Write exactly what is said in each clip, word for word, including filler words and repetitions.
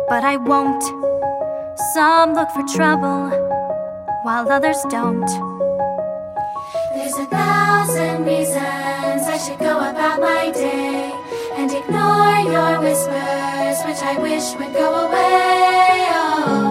but I won't. Some look for trouble, while others don't. There's a thousand reasons I should go about my day and ignore your whispers, which I wish would go away. Oh.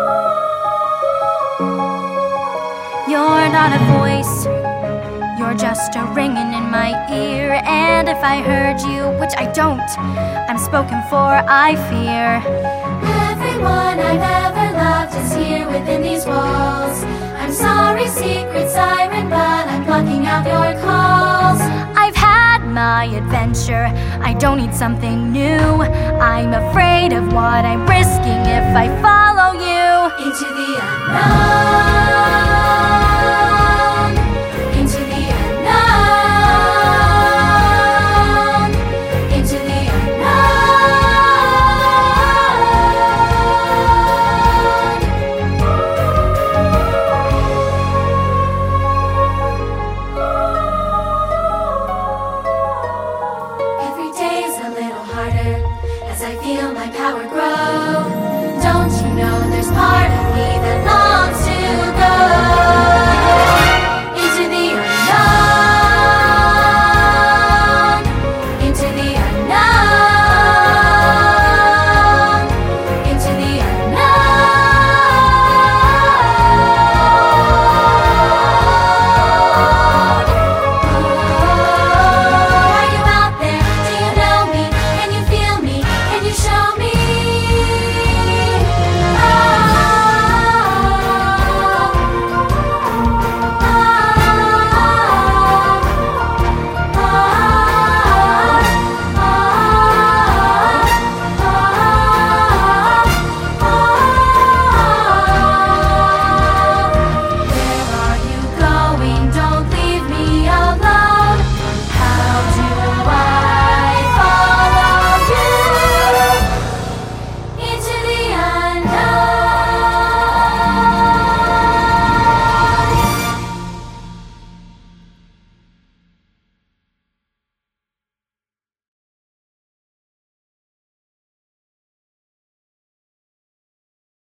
You're not a voice, you're just a ringing in my ear. And if I heard you, which I don't, I'm spoken for, I fear. Everyone I've ever loved is here within these walls. I'm sorry, secret siren, but I'm blocking out your calls. I've had my adventure, I don't need something new. I'm afraid of what I'm risking if I follow you into the unknown, into the unknown, into the Every day's a little harder as I feel my power grow.